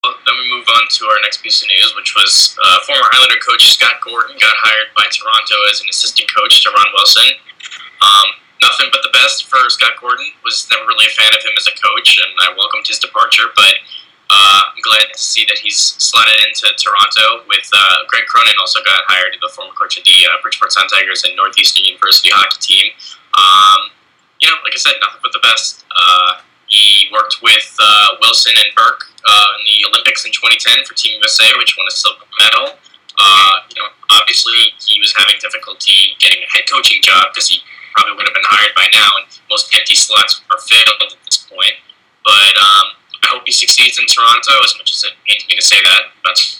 well, then we move on to our next piece of news, which was former Islander coach Scott Gordon got hired by Toronto as an assistant coach to Ron Wilson. Nothing but the best for Scott Gordon. Was never really a fan of him as a coach, and I welcomed his departure, but I'm glad to see that he's slotted into Toronto with Greg Cronin also got hired, the former coach of the Bridgeport Sun Tigers and Northeastern University hockey team. Like I said, nothing but the best. He worked with Wilson and Burke in the Olympics in 2010 for Team USA, which won a silver medal. Obviously he was having difficulty getting a head coaching job because he probably would have been hired by now, and most empty slots are filled at this point. But I hope he succeeds in Toronto, as much as it pains me to say that.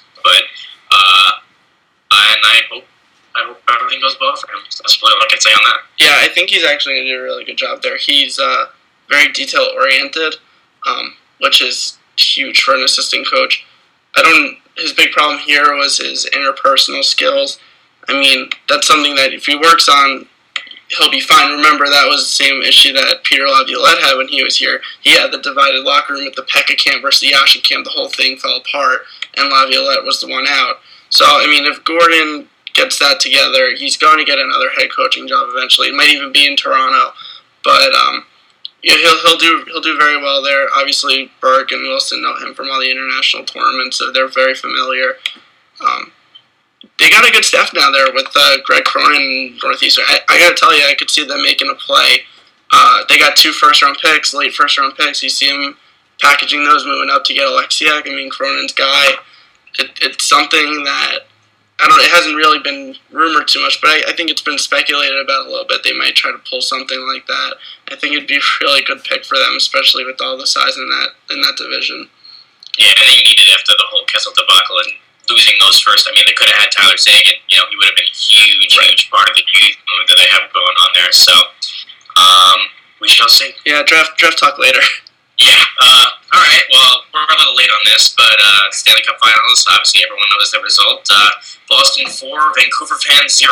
And I hope everything goes well for him. So that's really all I can say on that. Yeah, I think he's actually going to do a really good job there. He's very detail-oriented, which is huge for an assistant coach. His big problem here was his interpersonal skills. I mean, that's something that if he works on, he'll be fine. Remember, that was the same issue that Peter Laviolette had when he was here. He had the divided locker room at the Pekka camp versus the Yashin camp. The whole thing fell apart, and Laviolette was the one out. So, I mean, if Gordon gets that together, he's going to get another head coaching job eventually. It might even be in Toronto, but he'll do very well there. Obviously, Burke and Wilson know him from all the international tournaments, so they're very familiar. They got a good staff now there with Greg Cronin and Northeastern. I got to tell you, I could see them making a play. They got 2 first-round picks, late first-round picks. You see them packaging those, moving up to get Alexiak. I mean, Cronin's guy. It's something that, it hasn't really been rumored too much, but I think it's been speculated about a little bit. They might try to pull something like that. I think it'd be a really good pick for them, especially with all the size in that division. Yeah, they needed after the whole Kessel debacle and losing those first. I mean, they could have had Tyler Seguin. He would have been a huge part of the youth move that they have going on there. So, we shall see. Yeah, draft talk later. Yeah. All right. Well, we're a little late on this, but Stanley Cup Finals. Obviously, everyone knows the result. Boston 4, Vancouver fans 0.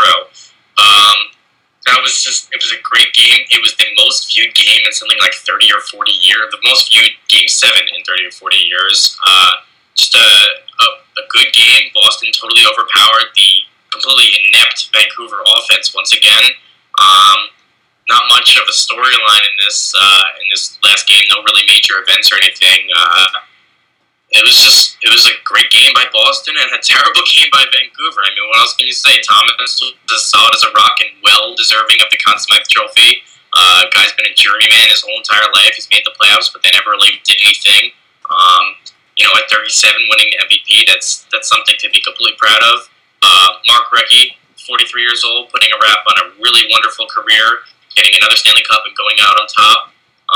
It was a great game. It was the most viewed game in something like 30 or 40 years. The most viewed Game 7 in 30 or 40 years. Just a good game. Boston totally overpowered the completely inept Vancouver offense once again. Not much of a storyline in this last game. No really major events or anything. It was a great game by Boston and a terrible game by Vancouver. I mean, what else can you say? Thomas was as solid as a rock and well deserving of the Conn Smythe Trophy. Guy's been a journeyman his whole entire life. He's made the playoffs, but they never really did anything. At 37, winning the MVP, that's something to be completely proud of. Mark Recchi, 43 years old, putting a wrap on a really wonderful career, getting another Stanley Cup and going out on top.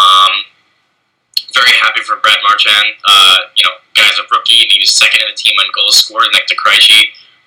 Very happy for Brad Marchand. Guy's a rookie, and he was second in the team on goals scored next to Krejci.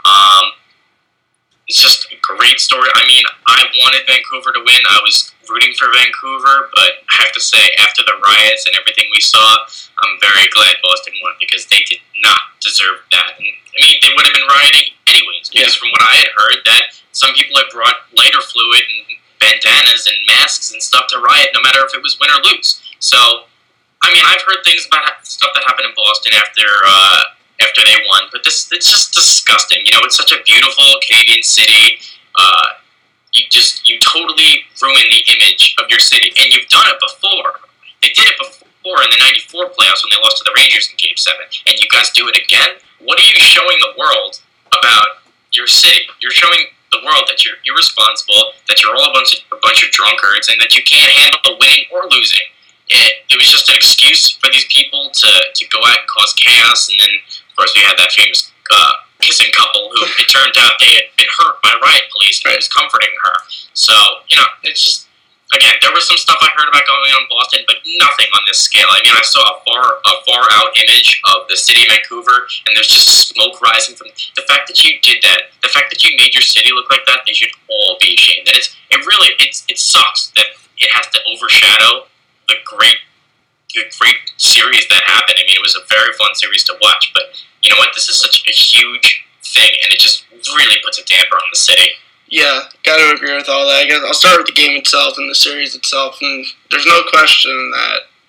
It's just a great story. I mean, I wanted Vancouver to win. I was rooting for Vancouver, but I have to say, after the riots and everything we saw, I'm very glad Boston won because they did not deserve that. And, I mean, they would have been rioting anyways because from what I had heard, that some people had brought lighter fluid and bandanas and masks and stuff to riot, no matter if it was win or lose. So, I mean, I've heard things about stuff that happened in Boston after they won, but it's just disgusting. It's such a beautiful Canadian city. You totally ruin the image of your city, and you've done it before. They did it before in the '94 playoffs when they lost to the Rangers in Game 7, and you guys do it again? What are you showing the world about your city? You're showing the world that you're irresponsible, that you're all a bunch of drunkards, and that you can't handle winning or losing. It was just an excuse for these people to go out and cause chaos, and then, of course, we had that famous kissing couple who it turned out they had been hurt by riot police, and he was comforting her. So, it's just, again, there was some stuff I heard about going on in Boston, but nothing on this scale. I mean, I saw a far out image of the city of Vancouver, and there's just smoke rising from the fact that you did that, the fact that you made your city look like that. They should all be ashamed. And it sucks that it has to overshadow the great series that happened. I mean, it was a very fun series to watch, but you know what? This is such a huge thing, and it just really puts a damper on the city. Yeah, gotta agree with all that. I guess I'll start with the game itself and the series itself, and there's no question that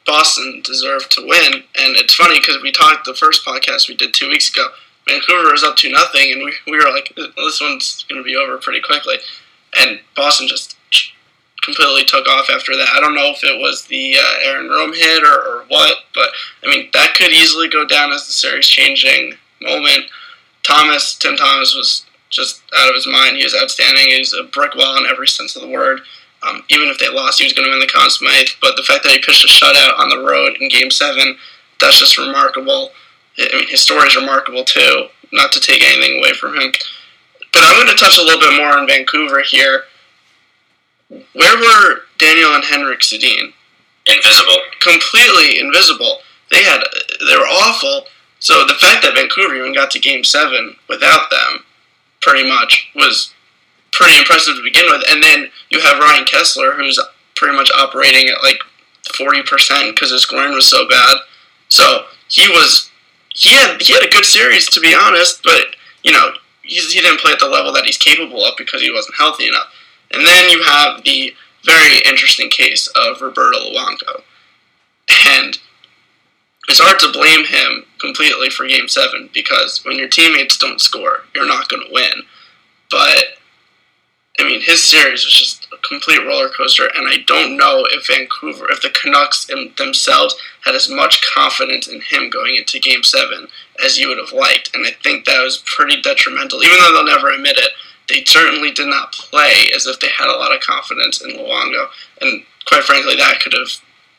Boston deserved to win. And it's funny because we talked the first podcast we did 2 weeks ago. Vancouver was up 2-0, and we were like, this one's going to be over pretty quickly. And Boston just completely took off after that. I don't know if it was the Aaron Rome hit or what, but, I mean, that could easily go down as the series-changing moment. Tim Thomas was just out of his mind. He was outstanding. He was a brick wall in every sense of the word. Even if they lost, he was going to win the Conn Smythe. But the fact that he pitched a shutout on the road in Game 7, that's just remarkable. I mean, his story is remarkable, too, not to take anything away from him. But I'm going to touch a little bit more on Vancouver here. Where were Daniel and Henrik Sedin? Invisible. Completely invisible. They were awful. So the fact that Vancouver even got to Game 7 without them, pretty much, was pretty impressive to begin with. And then you have Ryan Kessler, who's pretty much operating at like 40% because his scoring was so bad. So he had a good series, to be honest, but you know, he didn't play at the level that he's capable of because he wasn't healthy enough. And then you have the very interesting case of Roberto Luongo. And it's hard to blame him completely for Game 7 because when your teammates don't score, you're not going to win. But, I mean, his series was just a complete roller coaster, and I don't know if the Canucks themselves had as much confidence in him going into Game 7 as you would have liked. And I think that was pretty detrimental. Even though they'll never admit it, they certainly did not play as if they had a lot of confidence in Luongo. And quite frankly, that could have,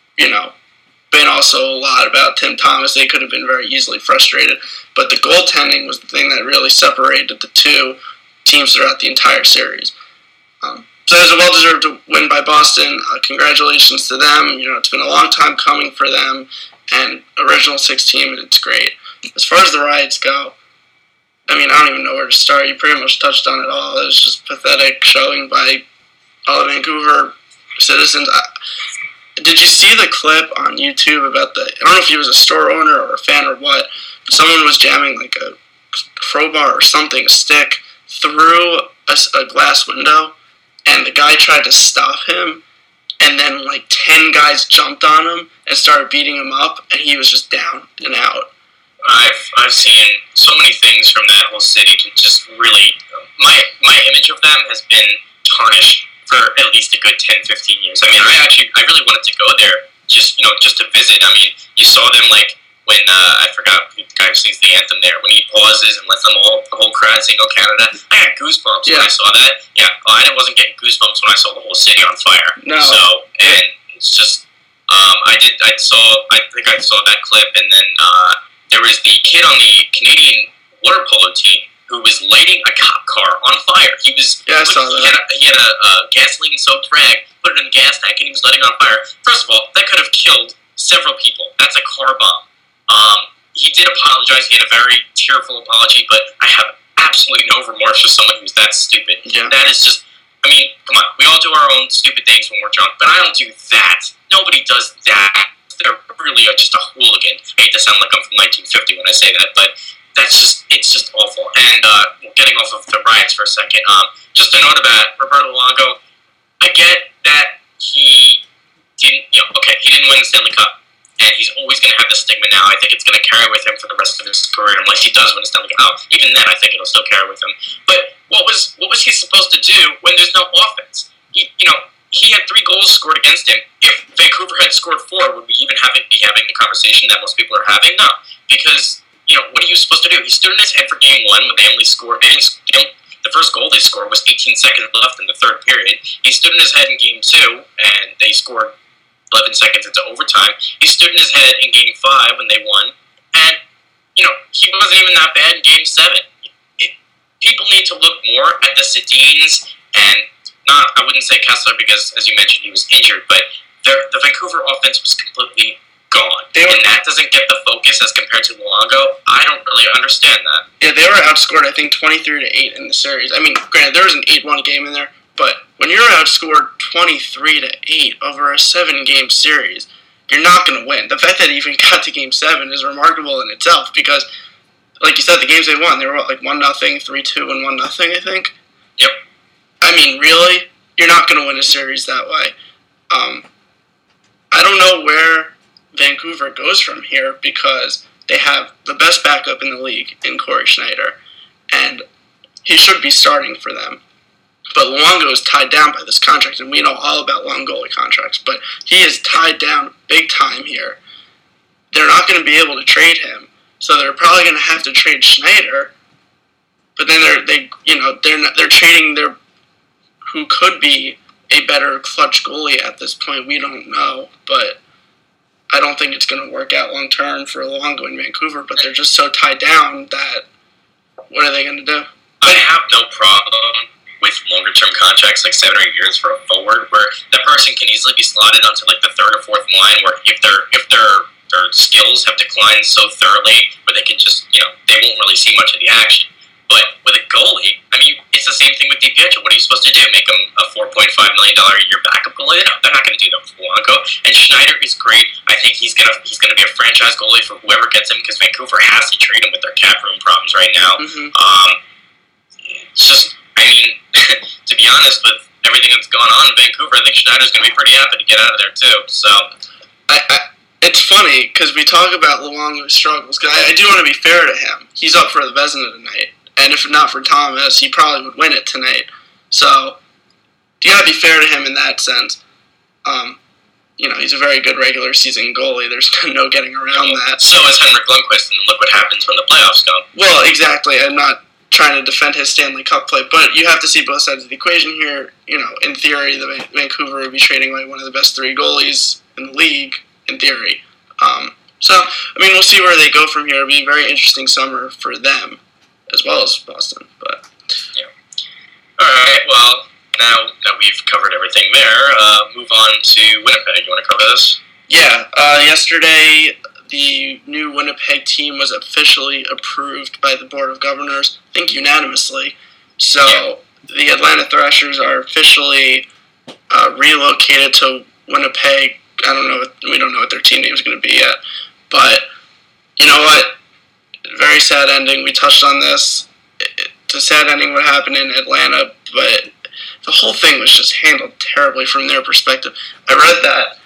been also a lot about Tim Thomas. They could have been very easily frustrated. But the goaltending was the thing that really separated the two teams throughout the entire series. So it was a well-deserved win by Boston. Congratulations to them. It's been a long time coming for them. And original 6 team, and it's great. As far as the riots go, I mean, I don't even know where to start. You pretty much touched on it all. It was just pathetic showing by all the Vancouver citizens. Did you see the clip on YouTube about I don't know if he was a store owner or a fan or what, but someone was jamming like a crowbar or something, a stick, through a glass window, and the guy tried to stop him, and then like 10 guys jumped on him and started beating him up, and he was just down and out. I've seen so many things from that whole city to just really, my image of them has been tarnished for at least a good 10, 15 years. I mean, I really wanted to go there just to visit. I mean, you saw them like when, I forgot the guy who sings the anthem there, when he pauses and lets the whole crowd sing "Oh Canada." I had goosebumps when I saw that. Yeah, I wasn't getting goosebumps when I saw the whole city on fire. No. So, and it's just, I think I saw that clip, and then, there was the kid on the Canadian water polo team who was lighting a cop car on fire. I saw that. He had a gasoline-soaked rag, put it in the gas tank, and he was lighting it on fire. First of all, that could have killed several people. That's a car bomb. He did apologize. He had a very tearful apology, but I have absolutely no remorse for someone who's that stupid. Yeah. That is just, I mean, come on. We all do our own stupid things when we're drunk, but I don't do that. Nobody does that. They're really just a hooligan. I hate to sound like I'm from 1950 when I say that, but it's just awful. And getting off of the riots for a second, just a note about Roberto Luongo. I get that he didn't win the Stanley Cup, and he's always going to have the stigma now. I think it's going to carry with him for the rest of his career, unless he does win the Stanley Cup. Even then, I think it'll still carry with him. But what was he supposed to do when there's no offense? He had 3 goals scored against him. If Vancouver had scored 4, would we even be having the conversation that most people are having? No, because what are you supposed to do? He stood in his head for Game 1 when they only scored. The first goal they scored was 18 seconds left in the third period. He stood in his head in Game 2, and they scored 11 seconds into overtime. He stood in his head in Game 5 when they won, and he wasn't even that bad in Game 7. People need to look more at the Sedins and. I wouldn't say Kessler because, as you mentioned, he was injured, but the Vancouver offense was completely gone. And that doesn't get the focus as compared to Luongo. I don't really understand that. Yeah, they were outscored, I think, 23-8 in the series. I mean, granted, there was an 8-1 game in there, but when you're outscored 23-8 over a 7-game series, you're not going to win. The fact that he even got to Game 7 is remarkable in itself because, like you said, the games they won, they were like 1-0, 3-2, and 1-0, I think. Yep. I mean, really? You're not going to win a series that way. I don't know where Vancouver goes from here because they have the best backup in the league in Corey Schneider, and he should be starting for them. But Luongo is tied down by this contract, and we know all about long goalie contracts, but he is tied down big time here. They're not going to be able to trade him, so they're probably going to have to trade Schneider. But then they're trading their who could be a better clutch goalie at this point. We don't know, but I don't think it's going to work out long term for Luongo in Vancouver. But they're just so tied down that what are they going to do? I have no problem with longer term contracts, like 7 or 8 years for a forward, where that person can easily be slotted onto like the third or fourth line, where if their skills have declined so thoroughly, where they can just they won't really see much of the action. But with a goalie, I mean, it's the same thing with DiPietro. What are you supposed to do? Make him a $4.5 million a year backup goalie? No, they're not going to do that with Luongo. And Schneider is great. I think he's gonna be a franchise goalie for whoever gets him, because Vancouver has to trade him with their cap room problems right now. Mm-hmm. It's just, I mean, to be honest, with everything that's going on in Vancouver, I think Schneider's going to be pretty happy to get out of there too. So, it's funny because we talk about Luongo's struggles. Cause I do want to be fair to him. He's up for the Vezina tonight. And if not for Thomas, he probably would win it tonight. So, you gotta be fair to him in that sense. He's a very good regular season goalie. There's no getting around that. So is Henrik Lundqvist, and look what happens when the playoffs come. Well, exactly. I'm not trying to defend his Stanley Cup play, but you have to see both sides of the equation here. In theory, the Vancouver would be trading like one of the best 3 goalies in the league, in theory. We'll see where they go from here. It'll be a very interesting summer for them, as well as Boston. But yeah. All right. Well, now that we've covered everything there, move on to Winnipeg. You want to cover this? Yeah. Yesterday, the new Winnipeg team was officially approved by the Board of Governors, I think unanimously. So the Atlanta Thrashers are officially relocated to Winnipeg. We don't know what their team name is going to be yet. But you know what? Very sad ending. We touched on this. It's a sad ending what happened in Atlanta, but the whole thing was just handled terribly from their perspective. I read that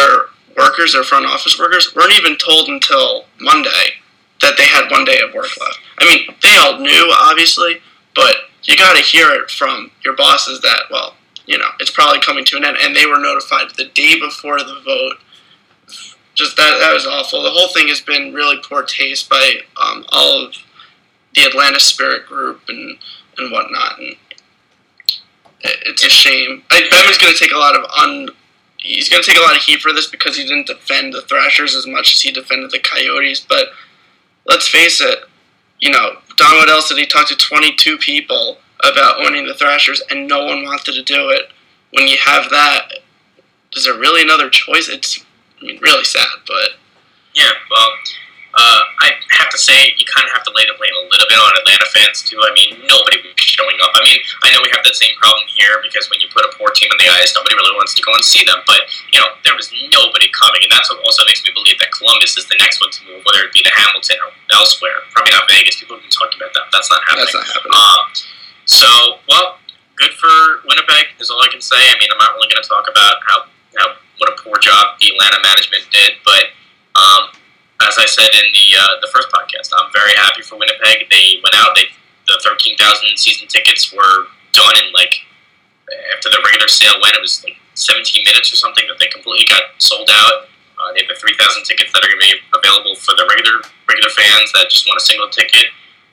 their front office workers, weren't even told until Monday that they had 1 day of work left. I mean, they all knew, obviously, but you got to hear it from your bosses that, it's probably coming to an end, and they were notified the day before the vote. Just that was awful. The whole thing has been really poor taste by all of the Atlanta Spirit group and whatnot, and it's a shame. Bevan's going to take a lot of he's going to take a lot of heat for this because he didn't defend the Thrashers as much as he defended the Coyotes. But let's face it, Don Waddell said he talked to 22 people about owning the Thrashers, and no one wanted to do it. When you have that, is there really another choice? It's really sad, but yeah. Well, I have to say, you kind of have to lay the blame a little bit on Atlanta fans, too. I mean, nobody was showing up. I mean, I know we have that same problem here because when you put a poor team on the ice, nobody really wants to go and see them. But, there was nobody coming. And that's what also makes me believe that Columbus is the next one to move, whether it be to Hamilton or elsewhere. Probably not Vegas. People have been talking about that. That's not happening. That's not happening. Good for Winnipeg is all I can say. I mean, I'm not really going to talk about what a poor job the Atlanta management did, but as I said in the first podcast, I'm very happy for Winnipeg. They went out. The 13,000 season tickets were done in after the regular sale went. It was 17 minutes or something that they completely got sold out. They have the 3,000 tickets that are going to be available for the regular fans that just want a single ticket.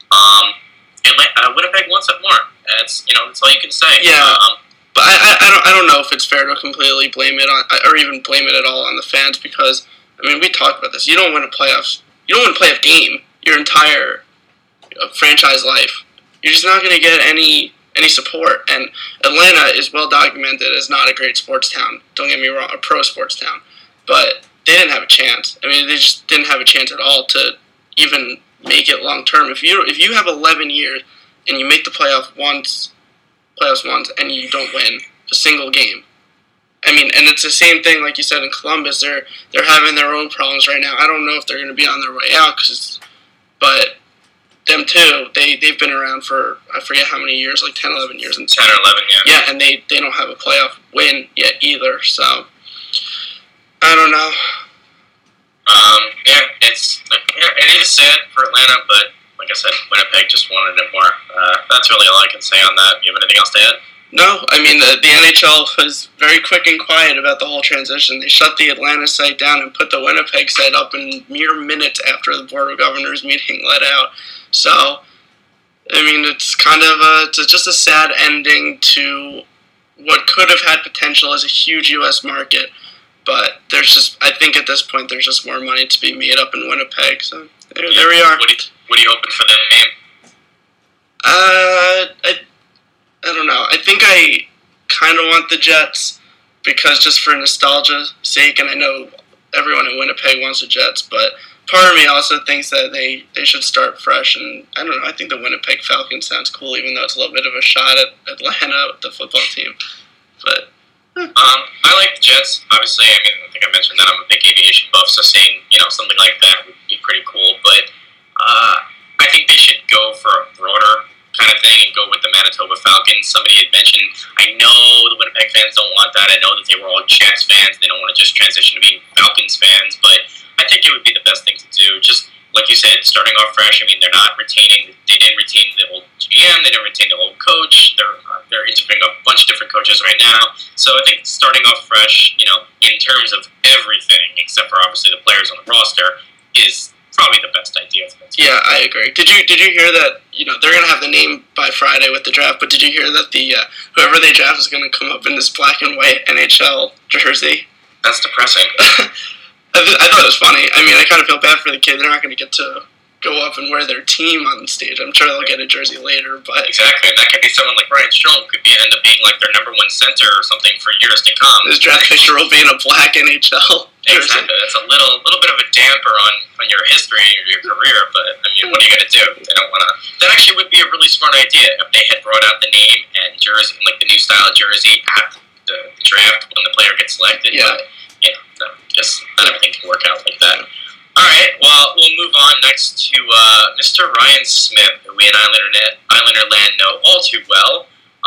Winnipeg wants it more. That's all you can say. Yeah. But I don't know if it's fair to completely blame it on, or even blame it at all on the fans, because we talked about this. You don't win a playoff game your entire franchise life. You're just not going to get any support. And Atlanta is well documented as not a great sports town. Don't get me wrong, a pro sports town, but they didn't have a chance. They just didn't have a chance at all to even make it long term. If you have 11 years and you make the playoffs once, and you don't win a single game. And it's the same thing, like you said, in Columbus. They're having their own problems right now. I don't know if they're going to be on their way out, but them too, they've been around for, I forget how many years, 10, 11 years. 10 or 11, yeah. Yeah, and they don't have a playoff win yet either, so I don't know. It is sad for Atlanta, but like I said, Winnipeg just wanted it more. That's really all I can say on that. You have anything else to add? No, I mean, the NHL was very quick and quiet about the whole transition. They shut the Atlanta site down and put the Winnipeg site up in mere minutes after the Board of Governors meeting let out. So, I mean, it's kind of it's just a sad ending to what could have had potential as a huge U.S. market. But I think at this point, there's just more money to be made up in Winnipeg. So, there we are. What are you hoping for that name? I don't know. I think I kind of want the Jets because just for nostalgia's sake, and I know everyone in Winnipeg wants the Jets, but part of me also thinks that they should start fresh. And I don't know. I think the Winnipeg Falcons sounds cool, even though it's a little bit of a shot at Atlanta with the football team. But I like the Jets. Obviously, I mean, I think I mentioned that I'm a big aviation buff, so seeing something like that would be pretty cool. But I think they should go for a broader kind of thing and go with the Manitoba Falcons. Somebody had mentioned, I know the Winnipeg fans don't want that. I know that they were all Jets fans. They don't want to just transition to being Falcons fans, but I think it would be the best thing to do. Just like you said, starting off fresh. I mean, they didn't retain the old GM, they didn't retain the old coach. They're interviewing a bunch of different coaches right now. So I think starting off fresh, in terms of everything, except for obviously the players on the roster, is probably the best idea for the team. Yeah, I agree. Did you hear that? They're gonna have the name by Friday with the draft. But did you hear that the whoever they draft is gonna come up in this black and white NHL jersey? That's depressing. I thought it was funny. I mean, I kind of feel bad for the kid. They're not going to get to go up and wear their team on stage. I'm sure they'll get a jersey later, but exactly. And that could be someone like Ryan Strome could end up being like their number one center or something for years to come. His draft picture will be in a black NHL jersey. Exactly. That's a little bit of a damper on your history or your career. But I mean, what are you going to do? They don't want to. That actually would be a really smart idea if they had brought out the name and jersey, like the new style jersey at the draft when the player gets selected. Yeah. But, just not everything can work out like that. All right, well, we'll move on next to Mr. Ryan Smith, who we in Islander land know all too well.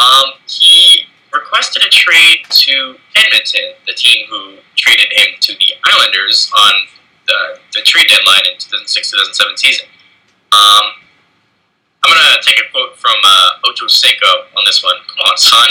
He requested a trade to Edmonton, the team who traded him to the Islanders on the trade deadline in 2006-2007 season. I'm going to take a quote from Ocho Cinco on this one. Come on, son.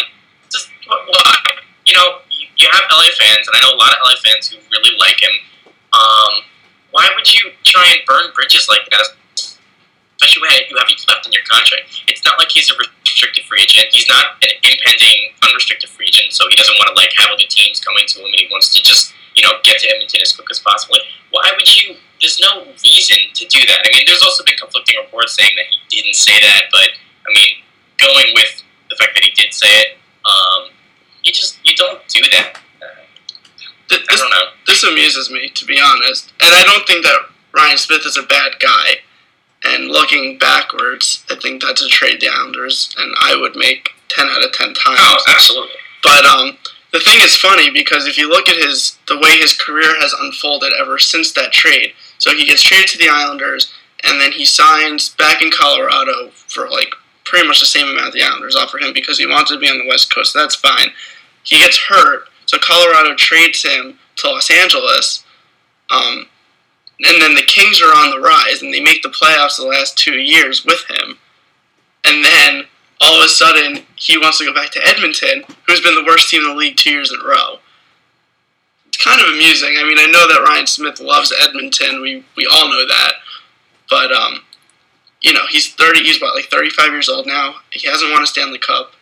You have LA fans, and I know a lot of LA fans who really like him. Why would you try and burn bridges like that, especially when you have left in your contract? It's not like he's a restricted free agent. He's not an impending unrestricted free agent, so he doesn't want to have other teams coming to him, and he wants to just get to Edmonton as quick as possible. Why would you? There's no reason to do that. I mean, there's also been conflicting reports saying that he didn't say that, but I mean, going with the fact that he did say it. You don't do that. I don't know. This amuses me, to be honest. And I don't think that Ryan Smith is a bad guy. And looking backwards, I think that's a trade the Islanders, and I would make 10 out of 10 times. Oh, absolutely. But the thing is funny, because if you look at the way his career has unfolded ever since that trade, so he gets traded to the Islanders, and then he signs back in Colorado for pretty much the same amount the Islanders offer him because he wanted to be on the West Coast. So that's fine. He gets hurt, so Colorado trades him to Los Angeles, and then the Kings are on the rise, and they make the playoffs the last 2 years with him. And then, all of a sudden, he wants to go back to Edmonton, who's been the worst team in the league 2 years in a row. It's kind of amusing. I mean, I know that Ryan Smith loves Edmonton. We all know that. But, he's 35 years old now. He hasn't won a Stanley Cup.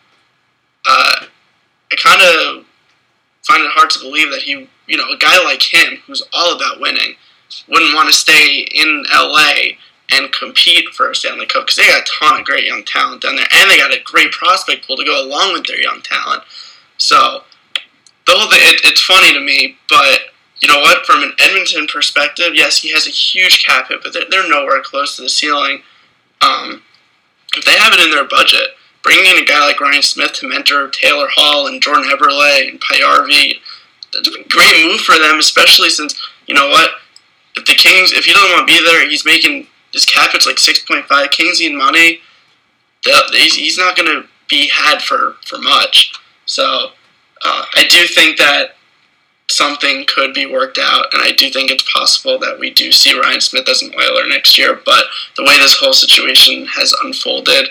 I kind of find it hard to believe that a guy like him, who's all about winning, wouldn't want to stay in LA and compete for a Stanley Cup because they got a ton of great young talent down there, and they got a great prospect pool to go along with their young talent. So, it's funny to me, but you know what? From an Edmonton perspective, yes, he has a huge cap hit, but they're nowhere close to the ceiling. If they have it in their budget, bringing in a guy like Ryan Smith to mentor Taylor Hall and Jordan Eberle and Payarvi, that's a great move for them, especially since, you know what, if he doesn't want to be there, he's making, his cap hit's 6.5, Kings need money, he's not going to be had for much. So, I do think that something could be worked out, and I do think it's possible that we do see Ryan Smith as an Oiler next year. But the way this whole situation has unfolded,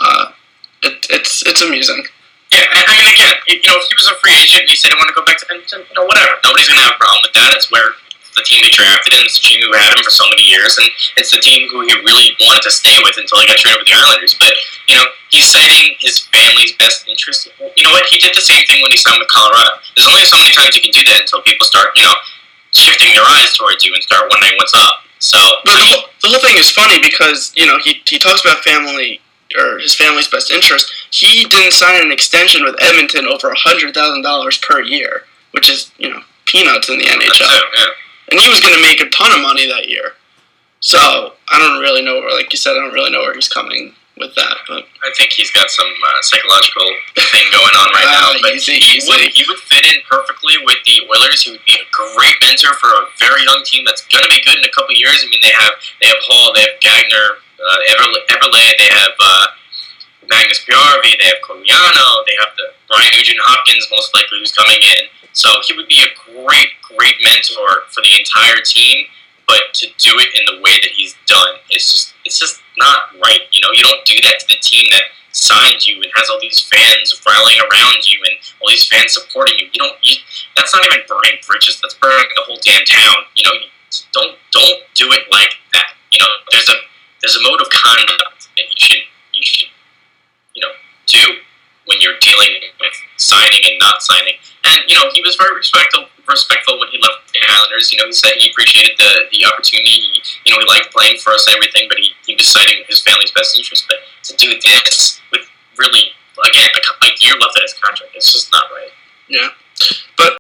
it's amusing. Yeah, I mean, again, if he was a free agent and he said he wanted to go back to Edmonton, whatever. Nobody's going to have a problem with that. It's where the team he drafted him, it's the team who had him for so many years, and it's the team who he really wanted to stay with until he got traded with the Islanders. But, he's citing his family's best interest. You know what? He did the same thing when he signed with Colorado. There's only so many times you can do that until people start, shifting their eyes towards you and start wondering what's up. So, but the whole thing is funny because, he talks about family, or his family's best interest. He didn't sign an extension with Edmonton over $100,000 per year, which is, peanuts in the NHL. Yeah. And he was going to make a ton of money that year. So, I don't really know, like you said, I don't really know where he's coming with that. But I think he's got some psychological thing going on right now. But he would fit in perfectly with the Oilers. He would be a great mentor for a very young team that's going to be good in a couple of years. I mean, they have Hall, they have Gagner, Everlay, they have Magnus Bjarvi, they have Coriano, they have the Brian Nugent Hopkins, most likely, who's coming in. So he would be a great mentor for the entire team, but to do it in the way that he's done, it's just not right. You don't do that to the team that signed you and has all these fans rallying around you and all these fans supporting you. That's not even burning bridges. That's burning the whole damn town. Don't do it like that. There's a mode of conduct that you should do when you're dealing with signing and not signing. And, he was very respectful when he left the Islanders. He said he appreciated the opportunity. He liked playing for us and everything, but he was citing his family's best interest. But to do this with really, again, a year left in his contract, it's just not right. Yeah. But